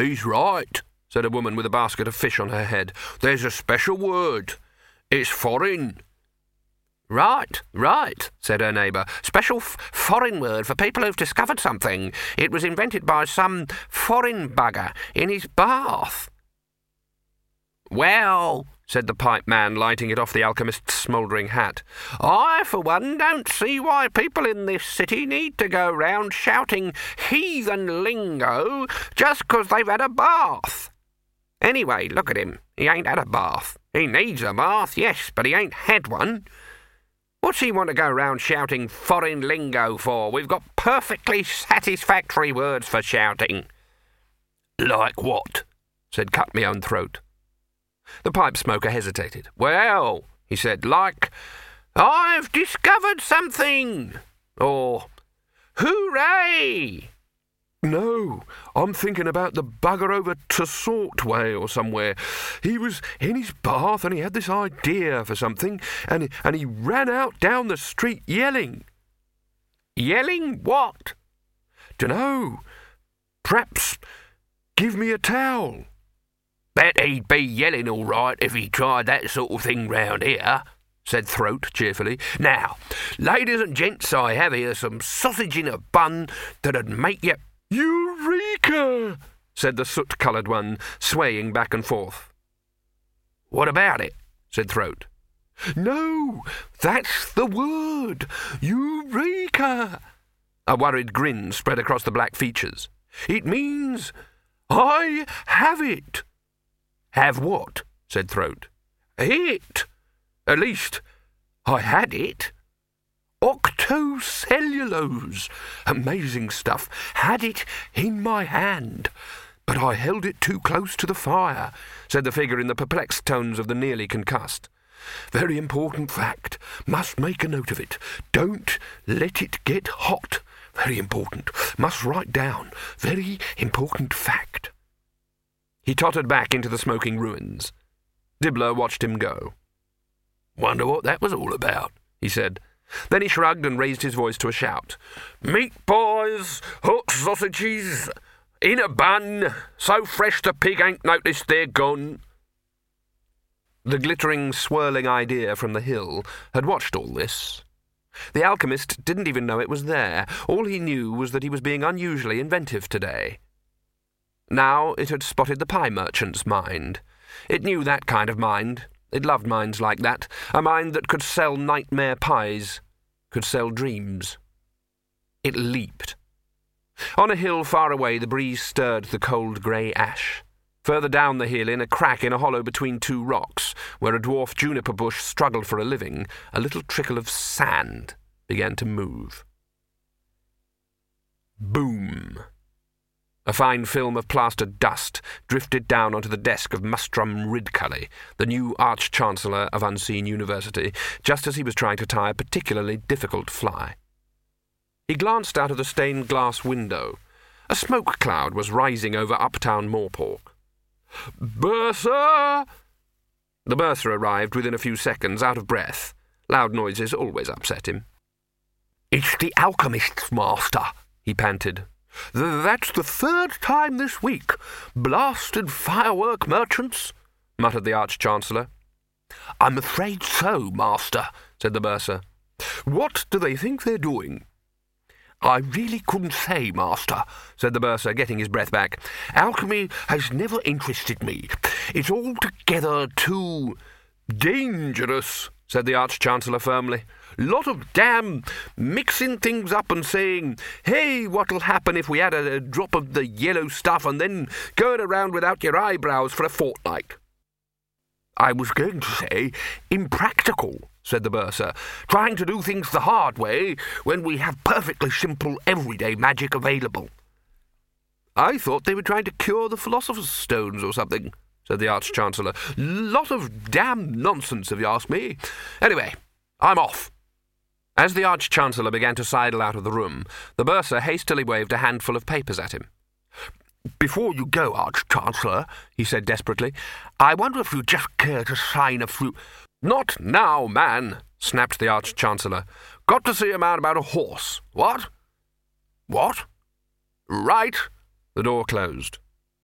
"He's right," said a woman with a basket of fish on her head. "There's a special word. It's foreign." "Right, said her neighbour. "Special foreign word for people who've discovered something. It was invented by some foreign bugger in his bath." "Well," said the pipe man, lighting it off the alchemist's smouldering hat, "I, for one, don't see why people in this city need to go round shouting heathen lingo just 'cause they've had a bath. Anyway, look at him. He ain't had a bath. He needs a bath, yes, but he ain't had one. What's he want to go round shouting foreign lingo for? We've got perfectly satisfactory words for shouting." "Like what?" said Cut Me Own Throat. The pipe smoker hesitated. "Well," he said, "like, I've discovered something, or hooray." "No, I'm thinking about the bugger over to Salt Way or somewhere. He was in his bath and he had this idea for something, and he ran out down the street yelling." "Yelling what?" "Dunno. Perhaps give me a towel." "Bet he'd be yelling all right if he tried that sort of thing round here," said Throat cheerfully. "Now, ladies and gents, I have here some sausage in a bun that'd make you—" "Eureka!" said the soot-coloured one, swaying back and forth. "What about it?" said Throat. "No, that's the word. Eureka!" A worried grin spread across the black features. "It means I have it." "Have what?" said Throat. "It. At least, I had it. Octocellulose. Amazing stuff. Had it in my hand. But I held it too close to the fire," said the figure in the perplexed tones of the nearly concussed. "Very important fact. Must make a note of it. Don't let it get hot. Very important. Must write down. Very important fact." He tottered back into the smoking ruins. Dibbler watched him go. "Wonder what that was all about," he said. Then he shrugged and raised his voice to a shout. "Meat pies, hot sausages, in a bun, so fresh the pig ain't noticed they're gone." The glittering, swirling idea from the hill had watched all this. The alchemist didn't even know it was there. All he knew was that he was being unusually inventive today. Now it had spotted the pie merchant's mind. It knew that kind of mind. It loved minds like that, a mind that could sell nightmare pies, could sell dreams. It leaped. On a hill far away, the breeze stirred the cold grey ash. Further down the hill, in a crack in a hollow between two rocks, where a dwarf juniper bush struggled for a living, a little trickle of sand began to move. Boom! A fine film of plastered dust drifted down onto the desk of Mustrum Ridcully, the new Arch-Chancellor of Unseen University, just as he was trying to tie a particularly difficult fly. He glanced out of the stained glass window. A smoke cloud was rising over uptown Moorpork. "Bursar!" The bursar arrived within a few seconds, out of breath. Loud noises always upset him. "It's the alchemist's master," he panted. "That's the third time this week. Blasted firework merchants," muttered the Arch-Chancellor. "I'm afraid so, master," said the bursar. "What do they think they're doing?" "I really couldn't say, master," said the bursar, getting his breath back. "Alchemy has never interested me. It's altogether too—" "Dangerous," said the Arch-Chancellor firmly. "Lot of damn mixing things up and saying, 'Hey, what'll happen if we had a drop of the yellow stuff,' and then going around without your eyebrows for a fortnight." "I was going to say impractical," said the bursar, "trying to do things the hard way when we have perfectly simple everyday magic available." "I thought they were trying to cure the Philosopher's Stones or something," said the Arch-Chancellor. "Lot of damn nonsense, if you ask me. Anyway, I'm off." As the Arch-Chancellor began to sidle out of the room, the bursar hastily waved a handful of papers at him. "Before you go, Arch-Chancellor," he said desperately, "I wonder if you'd just care to sign a few—" "Not now, man," snapped the Arch-Chancellor. "Got to see a man about a horse. What?" "What?" "Right." The door closed.